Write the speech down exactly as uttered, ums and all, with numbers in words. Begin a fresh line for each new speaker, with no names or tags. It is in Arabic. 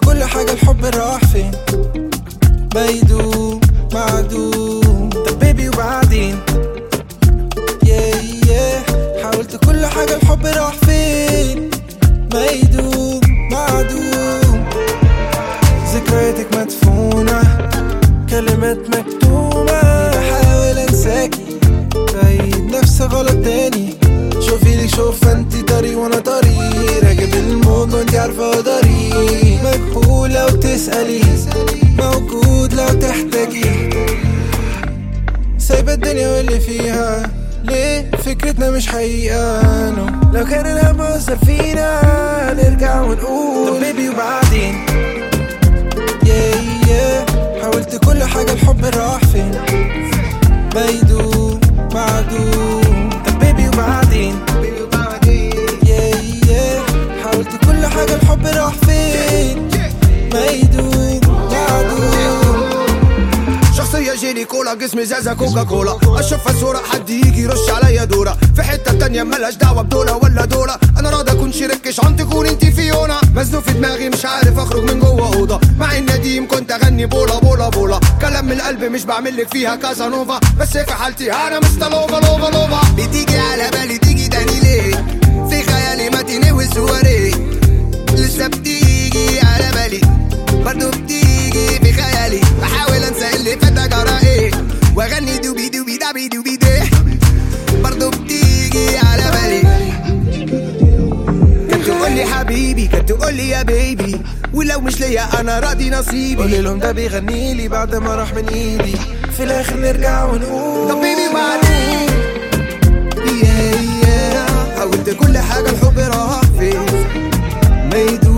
كل حاجة الحب راح فين؟ ما يدوم معدوم. طب بيبي وبعدين yeah yeah حاولت كل حاجة الحب راح فين؟ ما يدوم معدوم. ذكرياتك مدفونة كلمات مكتومة بحاول انساكي بعيد نفس غلط تاني. شوفي لي شوف انتي طريق وانا طريق راكب الموج وانتي عارفة طريق. مجهول لو تسألي موجود لو تحتاجي. سايبة الدنيا واللي فيها ليه فكرتنا مش حقيقة no. لو كان الهم أثر فينا نرجع ونقول طب بيبي وبعدين yeah yeah حاولت كل حاجة الحب راح فين؟ ما يدوم معدوم. طب بيبي وبعدين yeah yeah حاولت كل حاجة الحب راح فين؟ ما يدوم معدوم.
شخصية جيلي كولا جسمي زازا كوكا كولا. اشوفها صورة حد يجي يرش عليا دورة في حتة تانية ملهاش دعوة بدولة ولا دولة. انا راضي اكون شريكش عن تكون انتي فيونا. مزنوق في دماغي مش عارف اخرج من جوه اوضة مع النديم كنت اغني بولا بولا بولا. كلام من القلب مش بعملك فيها كازانوفا بس في حالتي انا مستلوفا لوفا لوفا. بتيجي على بالي تيجي تاني ليه في خيالي متيني وصوري لسه بتيجي على بالي برضو بتيجي في خيالي. بحاول انسى اللي فات جرى ايه واغني دوبي دوبي دابي دوبي ده برضو بتيجي على بالي. كانت تقولي حبيبي كانت تقولي يا بيبي ولو مش ليا انا راضي نصيبي.
قولي لهم ده بيغنيلي بعد ما راح من ايدي في الاخر نرجع ونقول
طب بيبي بعدين yeah yeah حاولت كل حاجة الحب راح فين؟ ما يدوم